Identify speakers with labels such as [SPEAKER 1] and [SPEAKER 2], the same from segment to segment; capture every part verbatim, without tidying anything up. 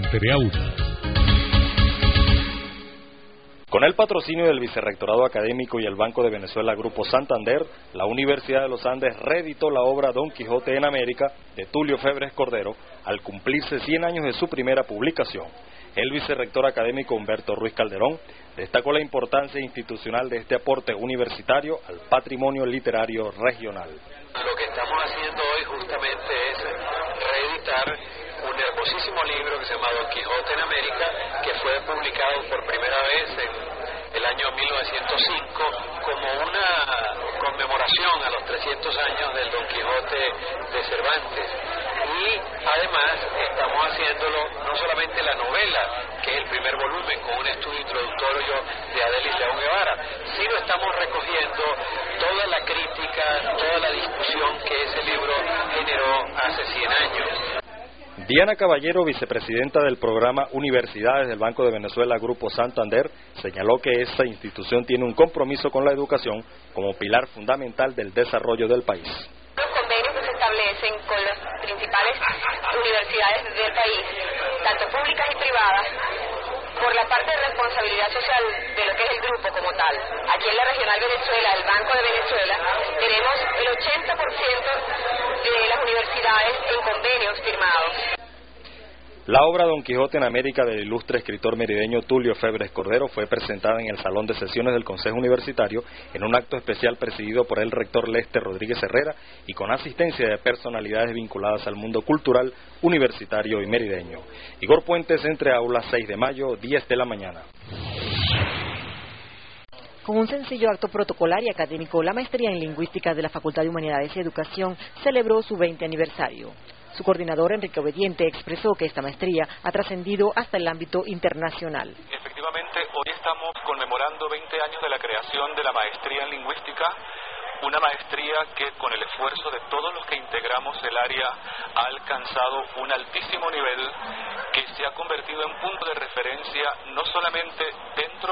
[SPEAKER 1] Entre Aulas.
[SPEAKER 2] Con el patrocinio del Vicerrectorado Académico y el Banco de Venezuela Grupo Santander, la Universidad de los Andes reeditó la obra Don Quijote en América de Tulio Febres Cordero al cumplirse cien años de su primera publicación. El vicerrector académico Humberto Ruiz Calderón destacó la importancia institucional de este aporte universitario al patrimonio literario regional.
[SPEAKER 3] Lo que estamos haciendo hoy justamente es reeditar un hermosísimo libro que se llama Don Quijote en América, que fue publicado por primera vez en el año mil novecientos cinco como una conmemoración a los trescientos años del Don Quijote de Cervantes. Y además estamos haciéndolo no solamente la novela, que es el primer volumen con un estudio introductorio de Adelis León Guevara, sino estamos recogiendo toda la crítica, toda la discusión que ese libro generó hace cien años.
[SPEAKER 2] Diana Caballero, vicepresidenta del programa Universidades del Banco de Venezuela Grupo Santander, señaló que esta institución tiene un compromiso con la educación como pilar fundamental del desarrollo del país.
[SPEAKER 4] Los convenios que se establecen con las principales universidades del país, tanto públicas y privadas, por la parte de responsabilidad social de lo que es el grupo como tal. Aquí en la Regional Venezuela, el Banco de Venezuela, tenemos el ochenta por ciento de las universidades en convenios firmados.
[SPEAKER 2] La obra Don Quijote en América del ilustre escritor merideño Tulio Febres Cordero fue presentada en el Salón de Sesiones del Consejo Universitario en un acto especial presidido por el rector Lester Rodríguez Herrera y con asistencia de personalidades vinculadas al mundo cultural, universitario y merideño. Igor Puentes, Entre Aulas, seis de mayo, diez de la mañana.
[SPEAKER 5] Con un sencillo acto protocolar y académico, la maestría en Lingüística de la Facultad de Humanidades y Educación celebró su veinte aniversario. Su coordinador, Enrique Obediente, expresó que esta maestría ha trascendido hasta el ámbito internacional.
[SPEAKER 6] Efectivamente, hoy estamos conmemorando veinte años de la creación de la maestría en Lingüística, una maestría que con el esfuerzo de todos los que integramos el área ha alcanzado un altísimo nivel que se ha convertido en punto de referencia no solamente dentro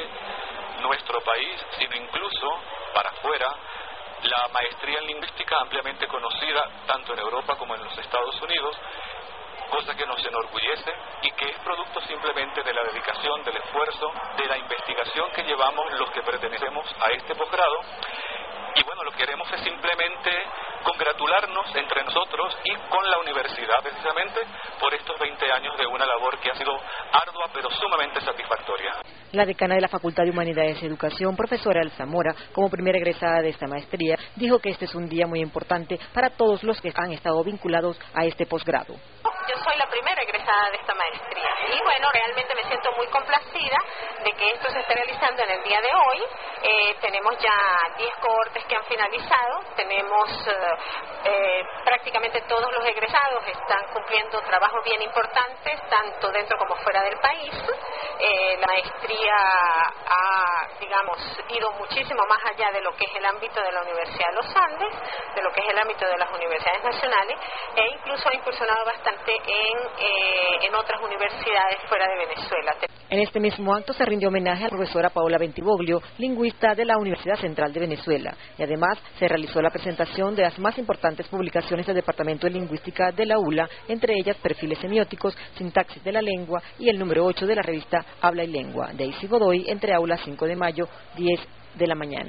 [SPEAKER 6] de nuestro país, sino incluso para afuera. La maestría en lingüística ampliamente conocida tanto en Europa como en los Estados Unidos, cosa que nos enorgullece y que es producto simplemente de la dedicación, del esfuerzo, de la investigación que llevamos los que pertenecemos a este posgrado. Y bueno, lo que queremos es simplemente congratularnos entre nosotros y con la universidad precisamente por estos veinte años de una labor que ha sido ardua pero sumamente satisfactoria.
[SPEAKER 5] La decana de la Facultad de Humanidades y Educación, profesora Alzamora, como primera egresada de esta maestría, dijo que este es un día muy importante para todos los que han estado vinculados a este posgrado.
[SPEAKER 4] Yo soy la primera egresada de esta maestría y bueno, realmente me siento muy complacida de que esto se esté realizando en el día de hoy. Eh, tenemos ya diez cohortes que han finalizado, tenemos eh, eh, prácticamente todos los egresados están cumpliendo trabajos bien importantes, tanto dentro como fuera del país. Eh, la maestría ha, digamos, ido muchísimo más allá de lo que es el ámbito de la Universidad de los Andes, de lo que es el ámbito de las universidades nacionales, e incluso ha incursionado bastante en, eh, en otras universidades fuera de Venezuela.
[SPEAKER 5] En este mismo acto se rindió homenaje a la profesora Paola Bentivoglio, lingüista de la Universidad Central de Venezuela, y además se realizó la presentación de las más importantes publicaciones del Departamento de Lingüística de la U L A, entre ellas Perfiles Semióticos, Sintaxis de la Lengua y el número ocho de la revista Habla y Lengua. Daisy Godoy, Entre Aulas, cinco de mayo, diez de la mañana.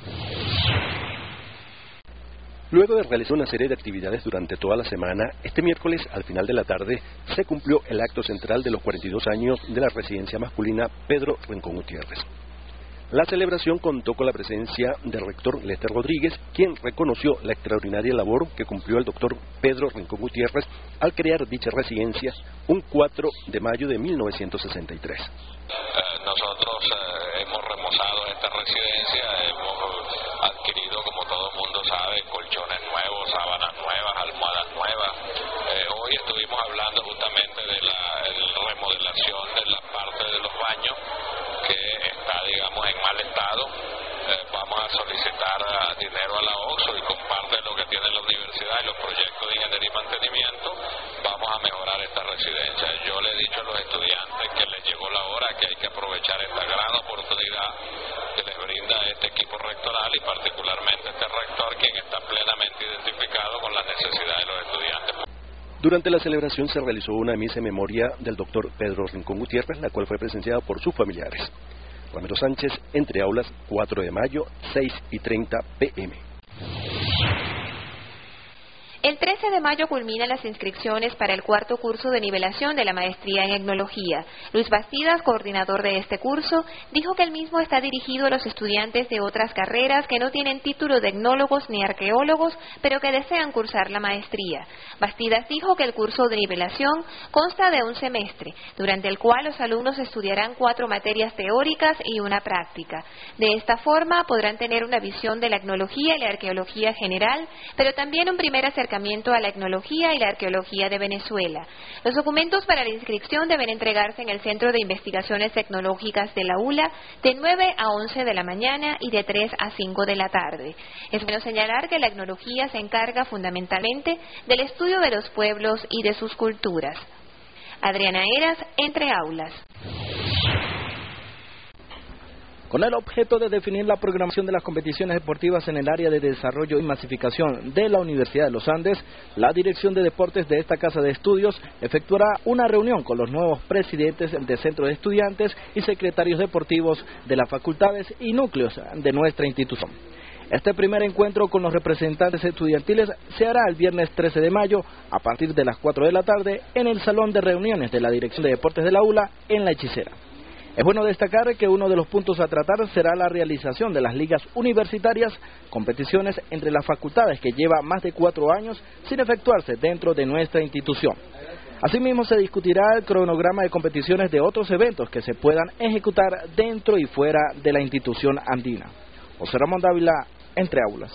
[SPEAKER 7] Luego de realizar una serie de actividades durante toda la semana, este miércoles, al final de la tarde, se cumplió el acto central de los cuarenta y dos años de la residencia masculina Pedro Rincón Gutiérrez. La celebración contó con la presencia del rector Lester Rodríguez, quien reconoció la extraordinaria labor que cumplió el doctor Pedro Rincón Gutiérrez al crear dicha residencia un cuatro de mayo de mil novecientos sesenta y tres.
[SPEAKER 3] Eh, nosotros eh, hemos remozado esta residencia, hemos adquirido, como todo el mundo sabe, colchones nuevos, sábanas nuevas, almohadas nuevas. Eh, hoy estuvimos hablando justamente de la el remodelación de la parte de los baños, que está, digamos, en mal estado. Eh, vamos a solicitar uh, dinero a la OXXO y con parte de lo que tiene la universidad y los proyectos de ingeniería y mantenimiento vamos a mejorar esta residencia. Yo le he dicho a los estudiantes que les llegó la hora, que hay que aprovechar esta gran oportunidad que les brinda este equipo rectoral y particularmente este rector, quien está plenamente identificado con las necesidades de los estudiantes.
[SPEAKER 7] Durante la celebración se realizó una misa en memoria del doctor Pedro Rincón Gutiérrez, la cual fue presenciada por sus familiares. Ramiro Sánchez, Entre Aulas, cuatro de mayo, seis y treinta p m
[SPEAKER 1] El trece de mayo culminan las inscripciones para el cuarto curso de nivelación de la maestría en etnología. Luis Bastidas, coordinador de este curso, dijo que el mismo está dirigido a los estudiantes de otras carreras que no tienen título de etnólogos ni arqueólogos, pero que desean cursar la maestría. Bastidas dijo que el curso de nivelación consta de un semestre, durante el cual los alumnos estudiarán cuatro materias teóricas y una práctica. De esta forma podrán tener una visión de la etnología y la arqueología general, pero también un primer acercamiento a la etnología y la arqueología de Venezuela. Los documentos para la inscripción deben entregarse en el Centro de Investigaciones Tecnológicas de la U L A de nueve a once de la mañana y de tres a cinco de la tarde. Es bueno señalar que la etnología se encarga fundamentalmente del estudio de los pueblos y de sus culturas. Adriana Eras, Entre Aulas.
[SPEAKER 8] Con el objeto de definir la programación de las competiciones deportivas en el área de desarrollo y masificación de la Universidad de los Andes, la Dirección de Deportes de esta Casa de Estudios efectuará una reunión con los nuevos presidentes de centros de estudiantes y secretarios deportivos de las facultades y núcleos de nuestra institución. Este primer encuentro con los representantes estudiantiles se hará el viernes trece de mayo a partir de las cuatro de la tarde en el Salón de Reuniones de la Dirección de Deportes de la U L A en La Hechicera. Es bueno destacar que uno de los puntos a tratar será la realización de las ligas universitarias, competiciones entre las facultades que lleva más de cuatro años sin efectuarse dentro de nuestra institución. Asimismo, se discutirá el cronograma de competiciones de otros eventos que se puedan ejecutar dentro y fuera de la institución andina. José Ramón Dávila, Entre Aulas.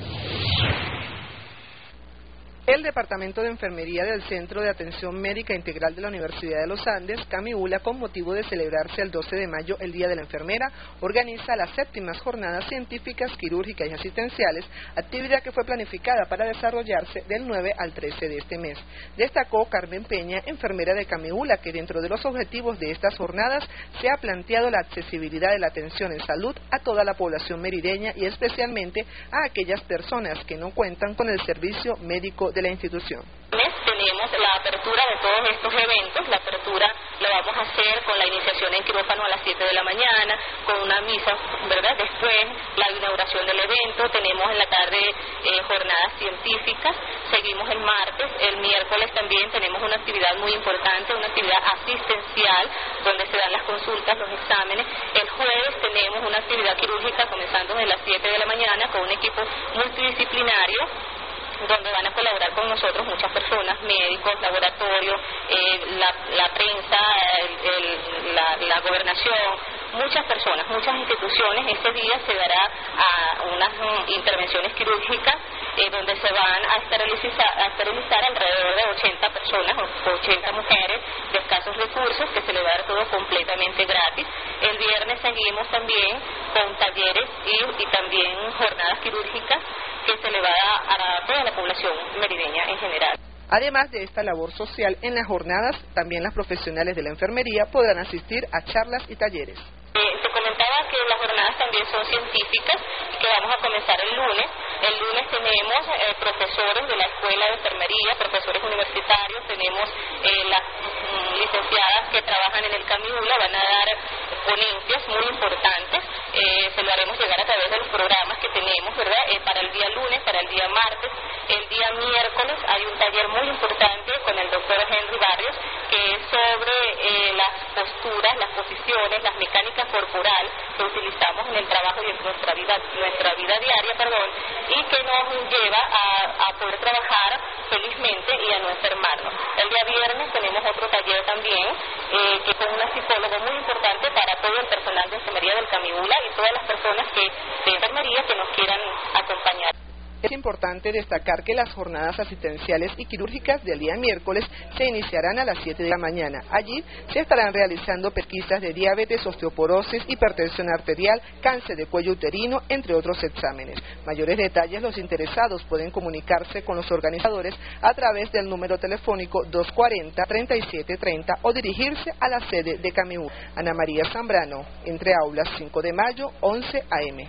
[SPEAKER 9] El Departamento de Enfermería del Centro de Atención Médica Integral de la Universidad de los Andes, CAMIULA, con motivo de celebrarse el doce de mayo, el Día de la Enfermera, organiza las séptimas jornadas científicas, quirúrgicas y asistenciales, actividad que fue planificada para desarrollarse del nueve al trece de este mes. Destacó Carmen Peña, enfermera de CAMIULA, que dentro de los objetivos de estas jornadas se ha planteado la accesibilidad de la atención en salud a toda la población merideña y especialmente a aquellas personas que no cuentan con el servicio médico de la institución.
[SPEAKER 10] Tenemos la apertura de todos estos eventos. La apertura la vamos a hacer con la iniciación en quirófano a las siete de la mañana, con una misa, ¿verdad? Después la inauguración del evento. Tenemos en la tarde eh, jornadas científicas. Seguimos el martes. El miércoles también tenemos una actividad muy importante, una actividad asistencial donde se dan las consultas, los exámenes. El jueves tenemos una actividad quirúrgica comenzando desde las siete de la mañana con un equipo multidisciplinario, donde van a colaborar con nosotros muchas personas, médicos, laboratorios, eh, la, la prensa, el, el, la, la gobernación, muchas personas, muchas instituciones. Este día se dará a unas um, intervenciones quirúrgicas eh, donde se van a esterilizar, a esterilizar alrededor de ochenta personas, ochenta mujeres de escasos recursos, que se les va a dar todo completamente gratis. El viernes seguimos también con talleres y, y también jornadas quirúrgicas que se le va a dar a toda la población merideña en general.
[SPEAKER 9] Además de esta labor social, en las jornadas también las profesionales de la enfermería podrán asistir a charlas y talleres.
[SPEAKER 10] Eh, te comentaba que las jornadas también son científicas, que vamos a comenzar el lunes. El lunes tenemos eh, profesores de la Escuela de Enfermería, profesores universitarios, tenemos eh, las mm, licenciadas que trabajan en el CAMIULA, van a dar ponencias muy importantes, eh, se lo haremos llegar a través de los programas que tenemos, ¿verdad? Eh, para el día lunes, para el día martes, el día miércoles hay un taller muy importante con el doctor Henry Barrios, que es sobre eh, las posturas, las posiciones, las mecánicas corporal que utilizamos en el trabajo y en nuestra vida, nuestra vida diaria, perdón, y que nos lleva a, a poder trabajar felizmente y a no enfermarnos. El día viernes tenemos otro taller también, eh, que con una psicóloga muy importante para todo el personal de enfermería del CAMIULA y todas las personas que de enfermería que nos quieran acompañar.
[SPEAKER 9] Es importante destacar que las jornadas asistenciales y quirúrgicas del día miércoles se iniciarán a las siete de la mañana. Allí se estarán realizando pesquisas de diabetes, osteoporosis, hipertensión arterial, cáncer de cuello uterino, entre otros exámenes. Mayores detalles, los interesados pueden comunicarse con los organizadores a través del número telefónico dos cuarenta, treinta y siete treinta o dirigirse a la sede de CAMIULA. Ana María Zambrano, Entre Aulas, cinco de mayo, once a eme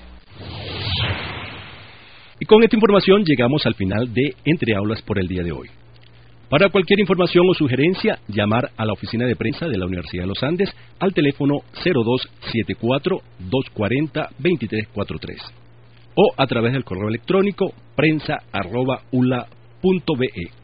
[SPEAKER 7] Y con esta información llegamos al final de Entre Aulas por el día de hoy. Para cualquier información o sugerencia, llamar a la oficina de prensa de la Universidad de los Andes al teléfono cero dos siete cuatro, dos cuatro cero, dos tres cuatro tres o a través del correo electrónico prensa arroba ula punto be.